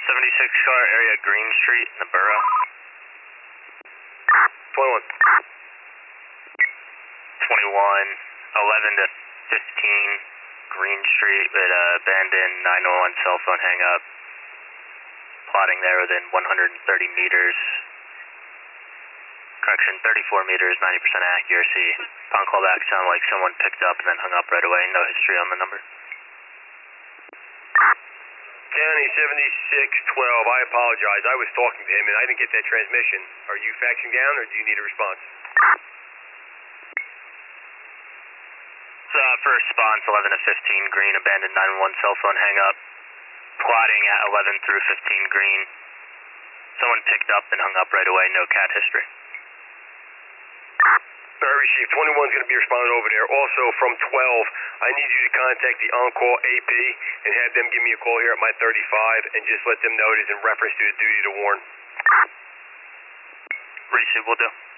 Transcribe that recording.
76 car area Green Street in the borough. 21. 21, 11 to 15 Green Street with abandoned 911 cell phone hang up. Plotting there within 130 meters. Correction, 34 meters, 90% accuracy. Upon callback, sounded like someone picked up and then hung up right away. No history on the number. County 7612, I apologize. I was talking to him and I didn't get that transmission. Are you faxing down or do you need a response? For response, 11 to 15 Green, abandoned 911 cell phone hang up. Plotting at 11 through 15 Green. Someone picked up and hung up right away. No cat history. Received. 21 is going to be responding over there. Also, from 12, I need you to contact the on-call AP and have them give me a call here at my 35 and just let them know it is in reference to the duty to warn. Received, will do.